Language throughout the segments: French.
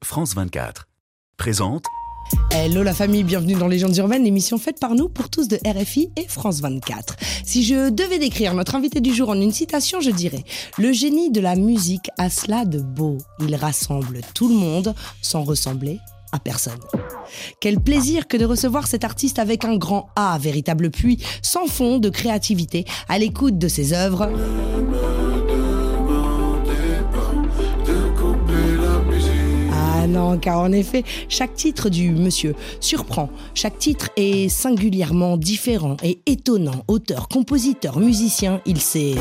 France 24. Présente. Hello la famille, bienvenue dans Légendes urbaines, l'émission faite par nous pour tous de RFI et France 24. Si je devais décrire notre invité du jour en une citation, je dirais « Le génie de la musique a cela de beau. Il rassemble tout le monde sans ressembler à personne. » Quel plaisir que de recevoir cet artiste avec un grand A, véritable puits sans fond de créativité, à l'écoute de ses œuvres. Ah non, car en effet, chaque titre du monsieur surprend. Chaque titre est singulièrement différent et étonnant. Auteur, compositeur, musicien, il sait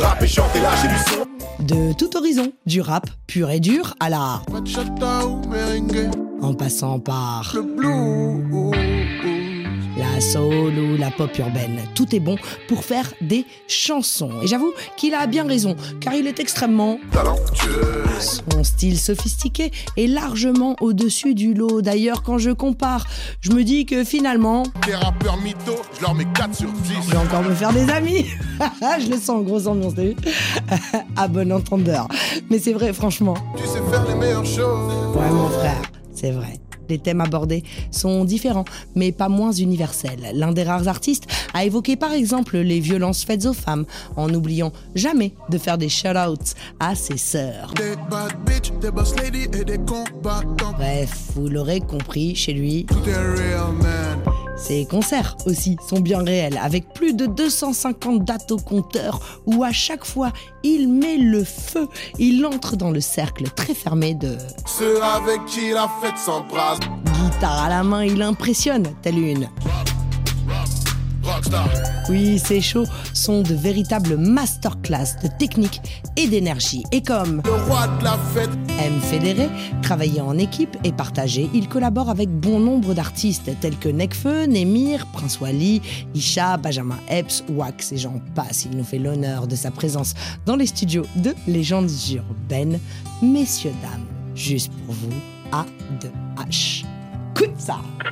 de tout horizon, du rap pur et dur à la en passant par le blues, la soul ou la pop urbaine. Tout est bon pour faire des chansons. Et j'avoue qu'il a bien raison, car il est extrêmement talentueux. Son style sophistiqué est largement au-dessus du lot. D'ailleurs, quand je compare, je me dis que finalement... Les rappeurs mythos, je leur mets 4 sur 10. Je vais encore me faire des amis. Je le sens en grosse ambiance, t'as vu? À bon entendeur. Mais c'est vrai, franchement. Tu sais faire les meilleures choses. Ouais, mon frère, c'est vrai. Les thèmes abordés sont différents, mais pas moins universels. L'un des rares artistes a évoqué par exemple les violences faites aux femmes, en n'oubliant jamais de faire des shout-outs à ses sœurs. Des bad bitch, des boss lady et des combattants. Bref, vous l'aurez compris, chez lui, Tout est real, man. ses concerts aussi sont bien réels, avec plus de 250 dates au compteur, où à chaque fois, il met le feu. Il entre dans le cercle très fermé de... Ceux avec qui la fête s'embrasse. Guitare à la main, il impressionne, telle une... Rockstar. Oui, ces shows sont de véritables masterclass de technique et d'énergie. Et comme Le roi de la fête. aime fédérer, travailler en équipe et partager, il collabore avec bon nombre d'artistes tels que Nekfeu, Némir, Prince Wally, Isha, Benjamin Epps, Wax et j'en passe. Il nous fait l'honneur de sa présence dans les studios de Légendes urbaines. Messieurs, dames, juste pour vous, A2H. Écoute ça!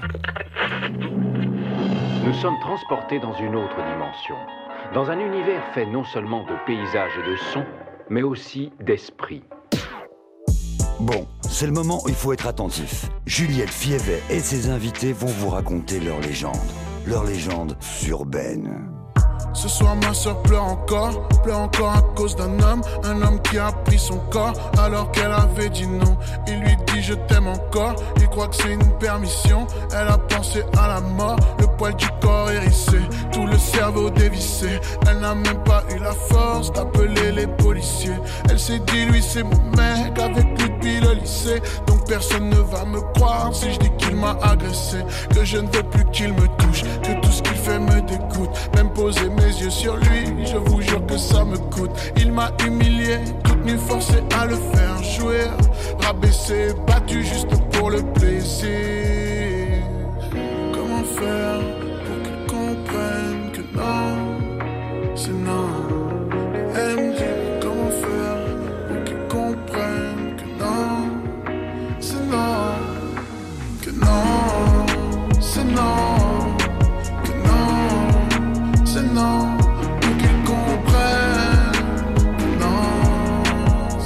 Nous sommes transportés dans une autre dimension, dans un univers fait non seulement de paysages et de sons, mais aussi d'esprit. Bon, c'est le moment où il faut être attentif. Juliette Fievet et ses invités vont vous raconter leur légende urbaine. Ce soir ma soeur pleure encore à cause d'un homme qui a pris son corps alors qu'elle avait dit non. Il lui dit je t'aime encore, il croit que c'est une permission. Elle a pensé à la mort, le poil du corps hérissé, tout le cerveau dévissé. Elle n'a même pas eu la force d'appeler les policiers. Elle s'est dit lui c'est mon mec avec lui depuis le lycée. Donc personne ne va me croire si je dis qu'il m'a agressé, que je ne veux plus qu'il me touche, que tout ce qu'il fait me dégoûte. Même poser mes yeux sur lui, je vous jure que ça me coûte. Il m'a humilié, toute nue forcé à le faire jouer, rabaissé, battu juste pour le plaisir. Comment faire pour qu'il comprenne que non, c'est non. Elle me dit comment faire pour qu'il comprenne que non, c'est non, que non, c'est non. Non, pour qu'ils comprennent. Non,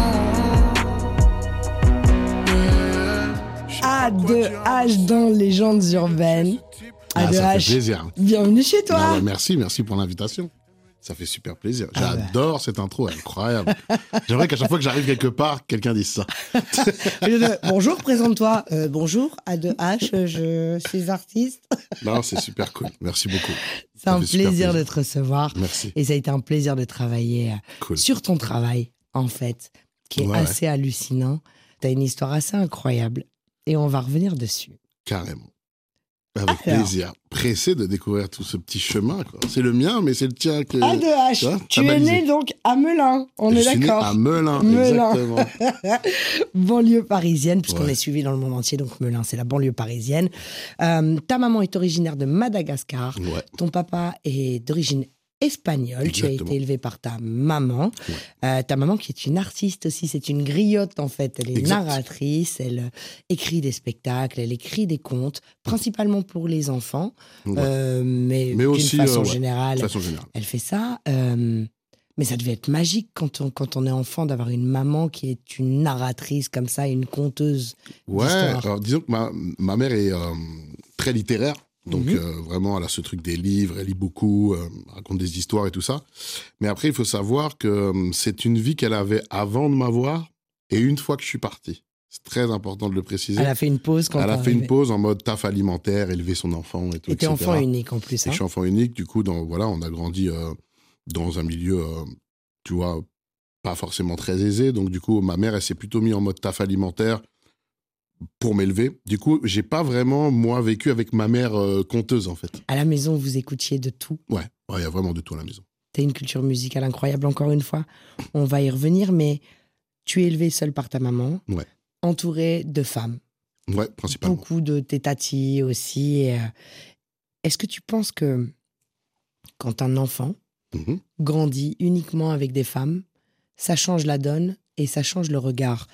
A2H dans Légendes urbaines. Ah, ça fait A2H, plaisir. bienvenue chez toi. Non, bah, merci pour l'invitation. Ça fait super plaisir. J'adore cette intro, incroyable. J'aimerais qu'à chaque fois que j'arrive quelque part, quelqu'un dise ça. Bonjour, présente-toi. Bonjour, A2H, je suis artiste. Non, c'est super cool. Merci beaucoup. C'est Ça un fait super plaisir de te recevoir. Merci. Et ça a été un plaisir de travailler Cool. sur ton travail, en fait, qui est assez hallucinant. Tu as une histoire assez incroyable. Et on va revenir dessus. Carrément. Avec plaisir. Pressé de découvrir tout ce petit chemin, quoi. C'est le mien, mais c'est le tien que... A2H, tu es né donc à Melun, on est Je suis né d'accord. à Melun, exactement. Banlieue parisienne, puisqu'on Ouais. est suivi dans le monde entier, donc Melun, c'est la banlieue parisienne. Ta maman est originaire de Madagascar. Ouais. Ton papa est d'origine espagnole. Tu as Exactement. été élevé par ta maman. Ta maman qui est une artiste aussi, c'est une griotte en fait. Elle est Exact. narratrice, elle écrit des spectacles, elle écrit des contes, principalement pour les enfants, Ouais. mais Mais d'une aussi, façon ouais, générale. de façon générale. Elle fait ça. Mais ça devait être magique quand on est enfant d'avoir une maman qui est une narratrice comme ça, une conteuse Ouais, d'histoire. alors disons que ma mère est très littéraire. Donc vraiment, elle a ce truc des livres, elle lit beaucoup, raconte des histoires et tout ça. Mais après, il faut savoir que c'est une vie qu'elle avait avant de m'avoir et une fois que je suis parti. C'est très important de le préciser. Elle a fait une pause quand Elle a t'es fait une arrivé. pause en mode taf alimentaire, élever son enfant et tout, Et t'es etc. enfant unique en plus. Et Hein. je suis enfant unique, du coup, voilà, on a grandi dans un milieu, tu vois, pas forcément très aisé. Donc, du coup, ma mère, elle s'est plutôt mise en mode taf alimentaire pour m'élever. Du coup, j'ai pas vraiment, moi, vécu avec ma mère conteuse, en fait. À la maison, vous écoutiez de tout. Ouais, il y a vraiment de tout à la maison. T'as une culture musicale incroyable, encore une fois. On va y revenir, mais tu es élevé seul par ta maman, Ouais. entouré de femmes. Ouais, principalement. Beaucoup de tes tatis aussi. Et, est-ce que tu penses que quand un enfant Mhm. grandit uniquement avec des femmes, ça change la donne et ça change le regard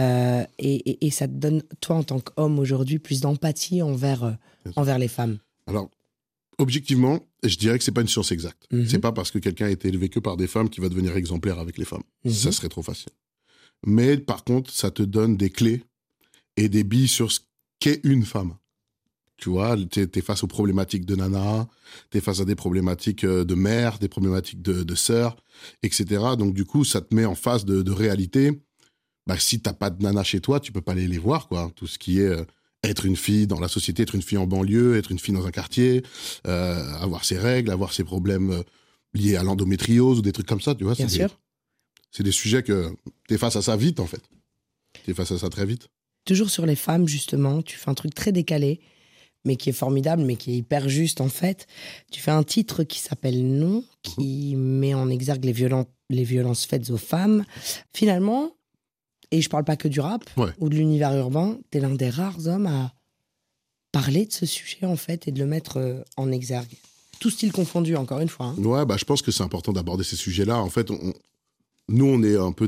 et ça te donne, toi, en tant qu'homme aujourd'hui, plus d'empathie envers les femmes? Alors, objectivement, je dirais que c'est pas une science exacte. Mhm. C'est pas parce que quelqu'un a été élevé que par des femmes qu'il va devenir exemplaire avec les femmes. Mhm. Ça serait trop facile. Mais par contre, ça te donne des clés et des billes sur ce qu'est une femme. Tu vois, t'es face aux problématiques de nana, t'es face à des problématiques de mère, des problématiques de sœur, etc. Donc du coup, ça te met en face de réalité. Bah, si t'as pas de nana chez toi, tu peux pas aller les voir, quoi. Tout ce qui est être une fille dans la société, être une fille en banlieue, être une fille dans un quartier, avoir ses règles, avoir ses problèmes liés à l'endométriose ou des trucs comme ça, tu vois. Bien c'est sûr. C'est des sujets que t'es face à ça vite, en fait. T'es face à ça très vite. Toujours sur les femmes, justement, tu fais un truc très décalé, mais qui est formidable, mais qui est hyper juste, en fait. Tu fais un titre qui s'appelle Non, qui met en exergue les violences faites aux femmes. Finalement, et je parle pas que du rap Ouais. ou de l'univers urbain, t'es l'un des rares hommes à parler de ce sujet, en fait, et de le mettre en exergue. Tout style confondu, encore une fois. Hein. Ouais, bah, je pense que c'est important d'aborder ces sujets-là. En fait, nous, on est un peu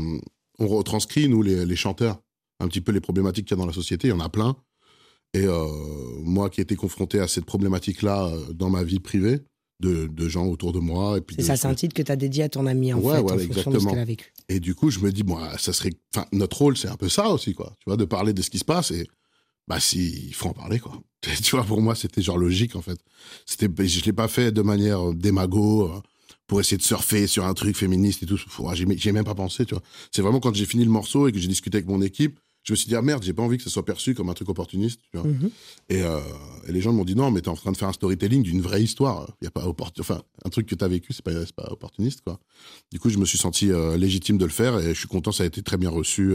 on retranscrit, nous, les chanteurs, un petit peu les problématiques qu'il y a dans la société. Il y en a plein. Et moi qui ai été confronté à cette problématique-là dans ma vie privée, de gens autour de moi. Et puis C'est ça, c'est un titre que t'as dédié à ton amie, en Ouais, fait, voilà, en fonction de ce exactement. qu'elle a vécu. Et du coup, je me dis, ça serait. Enfin, notre rôle, c'est un peu ça aussi, quoi. Tu vois, de parler de ce qui se passe et. Bah, il faut en parler, quoi. Tu vois, pour moi, c'était genre logique, en fait. Je l'ai pas fait de manière démago, pour essayer de surfer sur un truc féministe et tout. J'y ai même pas pensé, tu vois. C'est vraiment quand j'ai fini le morceau et que j'ai discuté avec mon équipe, je me suis dit, ah merde, j'ai pas envie que ça soit perçu comme un truc opportuniste, tu vois. Mhm. Et les gens m'ont dit, non, mais t'es en train de faire un storytelling d'une vraie histoire. Y a pas enfin, un truc que t'as vécu, c'est pas opportuniste, quoi. Du coup, je me suis senti légitime de le faire et je suis content, ça a été très bien reçu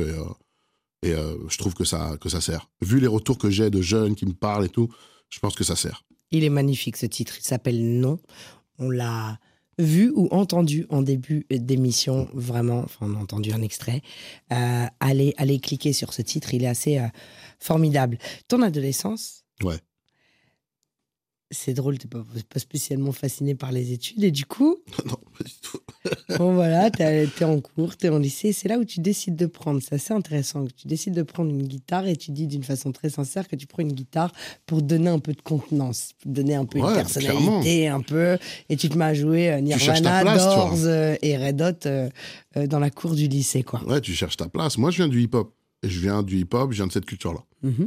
et je trouve que ça sert. Vu les retours que j'ai de jeunes qui me parlent et tout, je pense que ça sert. Il est magnifique, ce titre. Il s'appelle Non. On l'a vu ou entendu en début d'émission, vraiment. Enfin, on a entendu un extrait. Allez cliquer sur ce titre, il est assez formidable. Ton adolescence, Ouais. c'est drôle, t'es pas spécialement fasciné par les études. Et du coup, Non, pas du tout. bon voilà, t'es en cours, t'es en lycée. C'est là où tu décides de prendre. C'est assez intéressant. Tu décides de prendre une guitare et tu dis d'une façon très sincère que tu prends une guitare pour donner un peu de contenance, pour donner un peu une Ouais, personnalité, un peu. Et tu te mets à jouer cherches ta Nirvana, place, tu Doors et Red Hot dans la cour du lycée, quoi. Ouais, tu cherches ta place. Moi, je viens du hip-hop. Et je viens de cette culture-là. Mhm.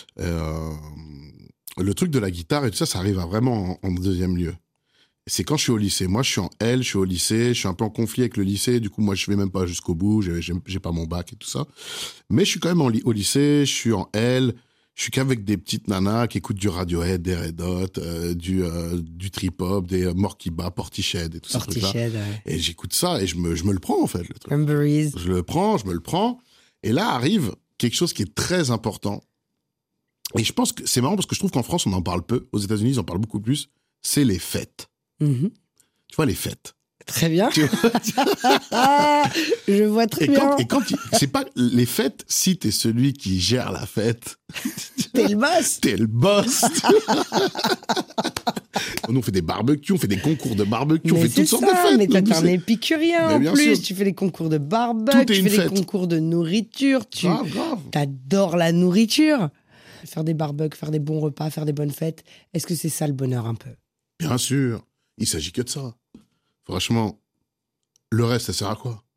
Le truc de la guitare et tout ça, ça arrive vraiment en deuxième lieu. C'est quand je suis au lycée. Moi, je suis en L, je suis au lycée, je suis un peu en conflit avec le lycée. Du coup, moi, je vais même pas jusqu'au bout. J'ai pas mon bac et tout ça. Mais je suis quand même au lycée, je suis en L. Je suis qu'avec des petites nanas qui écoutent du Radiohead, des Red Hot, du trip-hop, des Morkiba, Portishead et tout ça. Portishead, ouais. Et j'écoute ça et je me le prends, en fait, le truc. Cranberries. Je me le prends. Et là arrive quelque chose qui est très important. Et je pense que c'est marrant parce que je trouve qu'en France, on en parle peu. Aux États-Unis, ils en parlent beaucoup plus. C'est les fêtes. Mhm. Tu vois, les fêtes. Très bien. Tu vois Je vois très bien. C'est pas les fêtes, si t'es celui qui gère la fête. T'es le boss. T'es le boss. Nous, on fait des barbecues, on fait des concours de barbecue, on fait toutes sortes de fêtes. Mais Nous, t'es un c'est- épicurien Mais en bien plus. sûr. Tu fais les concours de Tout barbecue, est tu une fais les fête. concours de nourriture. Tu Grave. t'adores la nourriture. Faire des barbecues, faire des bons repas, faire des bonnes fêtes. Est-ce que c'est ça le bonheur un peu? Bien sûr. Il s'agit que de ça. Franchement, le reste, ça sert à quoi?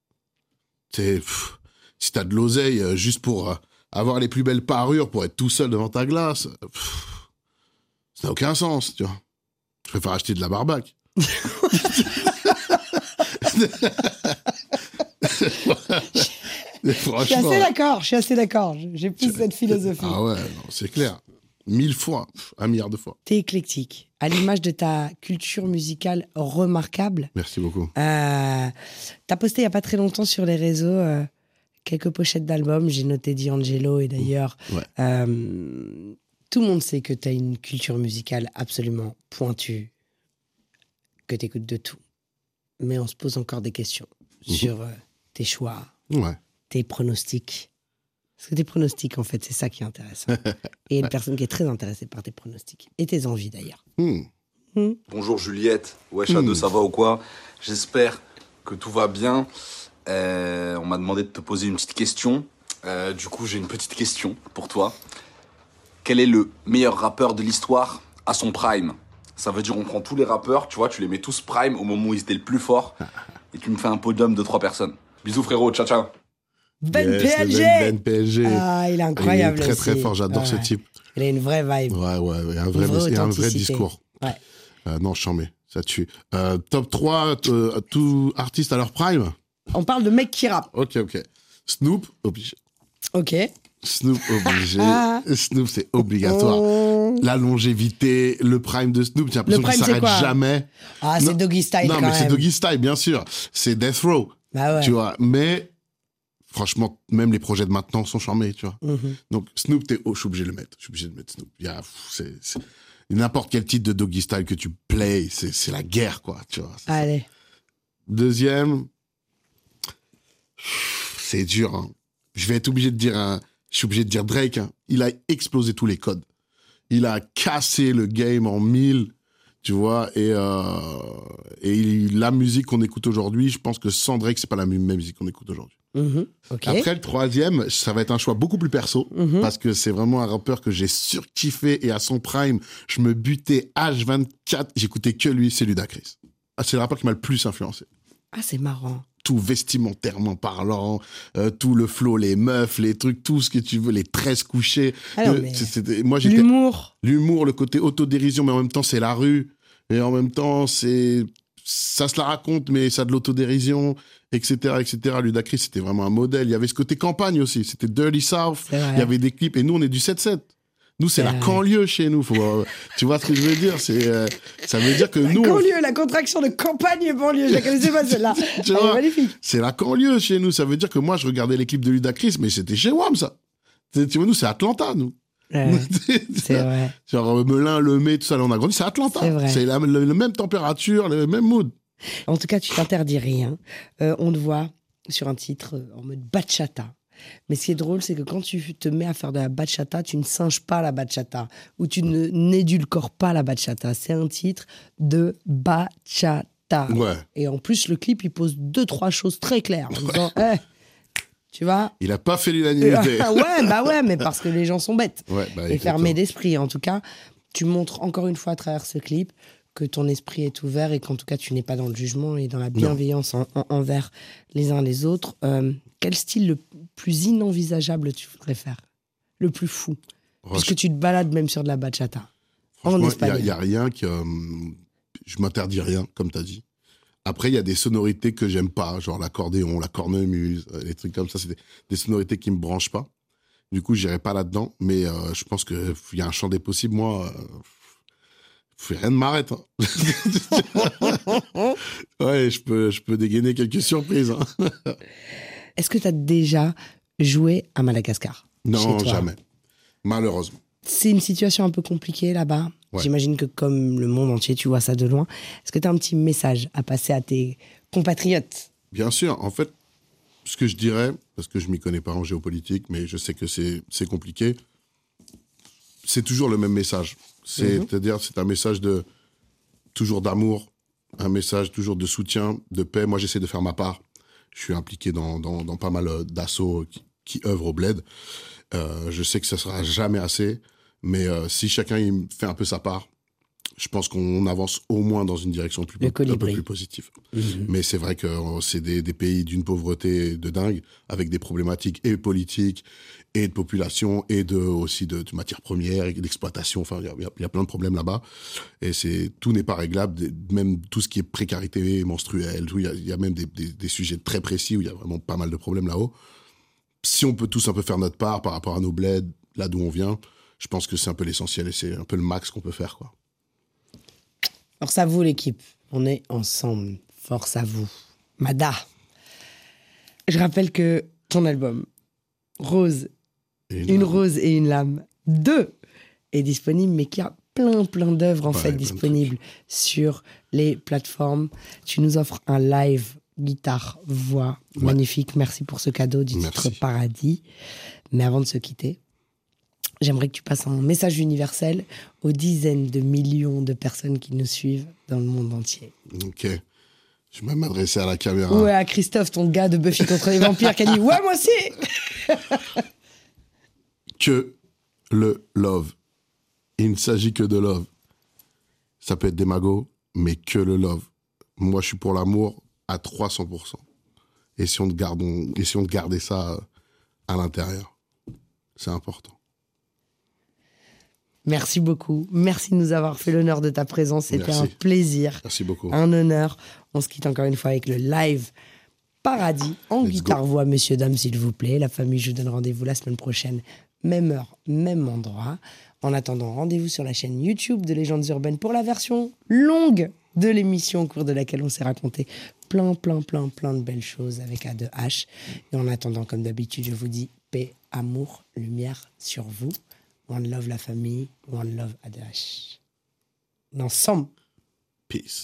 Si t'as de l'oseille juste pour avoir les plus belles parures, pour être tout seul devant ta glace, ça n'a aucun sens, tu vois. Je préfère acheter de la barbac. Je suis assez d'accord. J'ai plus cette philosophie. Ah ouais, non, c'est clair. 1000 fois, 1 milliard de fois. T'es éclectique, à l'image de ta culture musicale remarquable. Merci beaucoup. T'as posté il n'y a pas très longtemps sur les réseaux quelques pochettes d'albums. J'ai noté D'Angelo et d'ailleurs, tout le monde sait que t'as une culture musicale absolument pointue, que t'écoutes de tout. Mais on se pose encore des questions sur tes choix, tes pronostics. Parce que tes pronostics, en fait, c'est ça qui est intéressant. Et il y a une personne qui est très intéressée par tes pronostics. Et tes envies, d'ailleurs. Bonjour Juliette. Wesh, Ado, ça va ou quoi? J'espère que tout va bien. On m'a demandé de te poser une petite question. Du coup, j'ai une petite question pour toi. Quel est le meilleur rappeur de l'histoire à son prime? Ça veut dire on prend tous les rappeurs, tu vois, tu les mets tous prime au moment où ils étaient le plus forts. Et tu me fais un podium de 3 personnes. Bisous frérot, ciao ciao. Ben PLG. Ben PLG. Ah, il est incroyable. Il est très aussi. très fort, j'adore ce type. Il a une vraie vibe. Ouais, il y a un vrai discours. Ouais. Non, j'en mets, ça tue. Top 3, tout artiste à leur prime. On parle de mecs qui rappent. Ok. Snoop, obligé. Ok. Snoop, obligé. Snoop, c'est obligatoire. La longévité, le prime de Snoop, j'ai l'impression qu'il s'arrête jamais. Ah, c'est Doggy Style Non, mais c'est Doggy Style, bien sûr. C'est Death Row. Bah ouais. Tu vois, mais franchement, même les projets de maintenant sont charmés, tu vois. Donc, Snoop, je suis obligé de le mettre. Je suis obligé de mettre Snoop. N'importe quel titre de Doggy Style que tu plays, c'est la guerre, quoi, tu vois. Allez. Deuxième, c'est dur, hein. Je suis obligé de dire Drake, hein. Il a explosé tous les codes. Il a cassé le game en 1000, tu vois, et la musique qu'on écoute aujourd'hui, je pense que sans Drake, c'est pas la même musique qu'on écoute aujourd'hui. Okay. Après, le troisième, ça va être un choix beaucoup plus perso, parce que c'est vraiment un rappeur que j'ai surkiffé, et à son prime, je me butais H24, j'écoutais que lui, c'est Ludacris. C'est le rappeur qui m'a le plus influencé. Ah, c'est marrant. Tout vestimentairement parlant, tout le flow, les meufs, les trucs, tout ce que tu veux, les tresses couchées. Moi, l'humour. L'humour, le côté autodérision, mais en même temps, c'est la rue. Et en même temps, ça se la raconte, mais ça a de l'autodérision, etc., etc. Ludacris, c'était vraiment un modèle. Il y avait ce côté campagne aussi. C'était Dirty South. Il y avait des clips. Et nous, on est du 7-7. Nous, c'est la banlieue chez nous. Tu vois ce que je veux dire? Ça veut dire que nous... Banlieue, la contraction de campagne et banlieue. Je la connaissais pas, celle-là. Tu vois, magnifique. C'est la banlieue chez nous. Ça veut dire que moi, je regardais les clips de Ludacris, mais c'était chez WAM, ça. Tu vois, nous, c'est Atlanta, nous. C'est vrai. Genre Melun, Lemay, tout ça, là, on a grandi. C'est Atlanta. C'est vrai. C'est la même température, le même mood. En tout cas, tu t'interdis rien. On te voit sur un titre en mode bachata. Mais ce qui est drôle, c'est que quand tu te mets à faire de la bachata, tu ne singes pas la bachata ou tu n'édulcores pas la bachata. C'est un titre de bachata. Ouais. Et en plus, le clip, il pose 2-3 choses très claires. En disant, tu vois. Il a pas fait l'unanimité. ouais, mais parce que les gens sont bêtes. Et fermés d'esprit. En tout cas, tu montres encore une fois à travers ce clip que ton esprit est ouvert et qu'en tout cas, tu n'es pas dans le jugement et dans la bienveillance envers les uns les autres. Quel style le plus inenvisageable tu voudrais faire? Le plus fou? Puisque tu te balades même sur de la bachata. En espagnol. Il n'y a rien que... je m'interdis rien, comme tu as dit. Après, il y a des sonorités que j'aime pas, genre l'accordéon, la cornemuse, les trucs comme ça. C'est des sonorités qui me branchent pas. Du coup, j'irai pas là-dedans. Mais je pense qu'il y a un champ des possibles. Moi... rien ne m'arrête. Hein. Ouais, je peux dégainer quelques surprises. Hein. Est-ce que tu as déjà joué à Madagascar? Non, jamais. Malheureusement. C'est une situation un peu compliquée là-bas. Ouais. J'imagine que comme le monde entier, tu vois ça de loin. Est-ce que tu as un petit message à passer à tes compatriotes? Bien sûr. En fait, ce que je dirais, parce que je m'y connais pas en géopolitique, mais je sais que c'est compliqué, c'est toujours le même message. C'est-à-dire, c'est un message toujours d'amour, un message toujours de soutien, de paix. Moi, j'essaie de faire ma part. Je suis impliqué dans pas mal d'assauts qui œuvrent au bled. Je sais que ça sera jamais assez, mais si chacun il fait un peu sa part, je pense qu'on avance au moins dans une direction un peu plus positive. Mais c'est vrai que c'est des pays d'une pauvreté de dingue, avec des problématiques et politiques, et de population, et aussi de matières premières, et d'exploitation. Enfin, il y a plein de problèmes là-bas. Et tout n'est pas réglable, même tout ce qui est précarité menstruelle, il y a même des sujets très précis où il y a vraiment pas mal de problèmes là-haut. Si on peut tous un peu faire notre part par rapport à nos bleds, là d'où on vient, je pense que c'est un peu l'essentiel et c'est un peu le max qu'on peut faire, quoi. Force à vous, l'équipe. On est ensemble. Force à vous. Mada. Je rappelle que ton album, Rose, Une rose et une lame 2, est disponible, mais qu'il y a plein d'œuvres disponibles sur les plateformes. Tu nous offres un live guitare, voix, magnifique. Merci pour ce cadeau du titre Paradis. Mais avant de se quitter, j'aimerais que tu passes un message universel aux dizaines de millions de personnes qui nous suivent dans le monde entier. Ok. Je vais m'adresser à la caméra. Ouais, à Christophe, ton gars de Buffy contre les vampires, qui a dit « Ouais, moi aussi !» Que le love. Il ne s'agit que de love. Ça peut être des magots, mais que le love. Moi, je suis pour l'amour à 300%. Essayons de garder ça à l'intérieur. C'est important. Merci beaucoup. Merci de nous avoir fait l'honneur de ta présence. C'était un plaisir. Merci beaucoup. Un honneur. On se quitte encore une fois avec le live Paradis en guitare-voix, messieurs, dames, s'il vous plaît. La famille, je vous donne rendez-vous la semaine prochaine. Même heure, même endroit. En attendant, rendez-vous sur la chaîne YouTube de Légendes Urbaines pour la version longue de l'émission au cours de laquelle on s'est raconté plein de belles choses avec A2H. Et en attendant, comme d'habitude, je vous dis paix, amour, lumière sur vous. One love la famille, one love A2H. Ensemble. Peace.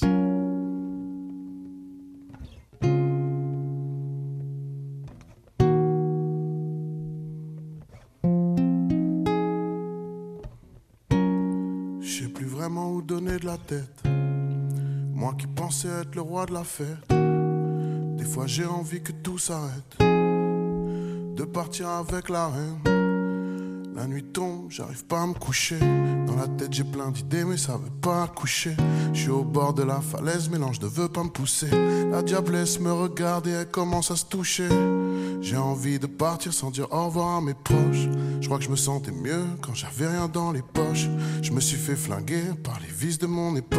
Je sais plus vraiment où donner de la tête. Moi qui pensais être le roi de la fête. Des fois j'ai envie que tout s'arrête. De partir avec la reine. La nuit tombe, j'arrive pas à me coucher. Dans la tête j'ai plein d'idées mais ça veut pas coucher. Je suis au bord de la falaise mais l'ange ne veut pas me pousser. La diablesse me regarde et elle commence à se toucher. J'ai envie de partir sans dire au revoir à mes proches. Je crois que je me sentais mieux quand j'avais rien dans les poches. Je me suis fait flinguer par les vices de mon époque.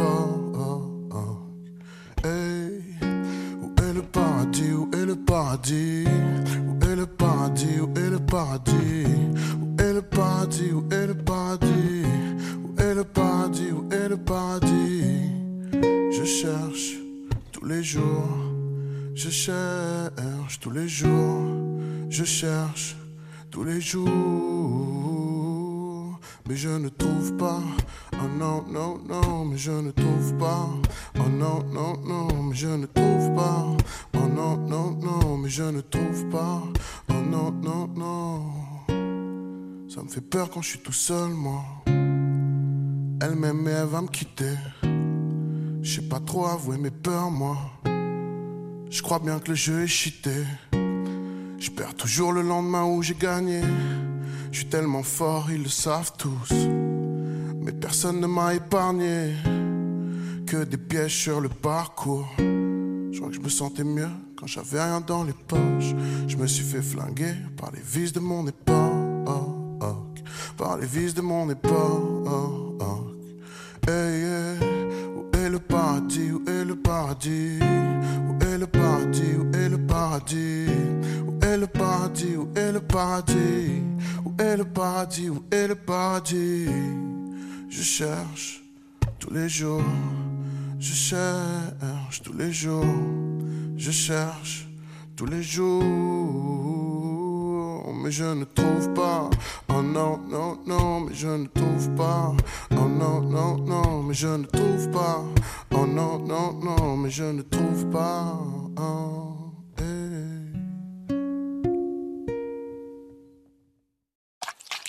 Hey, où est le paradis? Où est le paradis? Où est le paradis? Où est le paradis? Où est le paradis? Où est le paradis? Où est le paradis? Où est le paradis? Je cherche tous les jours. Je cherche tous les jours. Je cherche tous les jours. Mais je ne trouve pas. Oh non, non, non, mais je ne trouve pas. Oh non, non, non, mais je ne trouve pas. Oh non, non, non, mais je ne trouve pas. Oh non, non, non. Ça me fait peur quand je suis tout seul, moi. Elle m'aime mais elle va me quitter. Je sais pas trop avouer mes peurs, moi. Je crois bien que le jeu est cheaté. Je perds toujours le lendemain où j'ai gagné. Je suis tellement fort, ils le savent tous. Mais personne ne m'a épargné. Que des pièges sur le parcours. Je crois que je me sentais mieux quand j'avais rien dans les poches. Je me suis fait flinguer par les vices de mon époque. Par les vices de mon époque. Hey, hey. Où est le paradis? Où est le paradis? Où est le paradis? Où est le paradis? Où est le paradis? Où est le paradis? Où est le paradis? Où est le paradis? Je cherche tous les jours. Je cherche tous les jours. Je cherche tous les jours. Mais je ne trouve pas. Oh non, non, non, mais je ne trouve pas. Oh non, non, non, mais je ne trouve pas. Oh non, non, non, mais je ne trouve pas. Oh.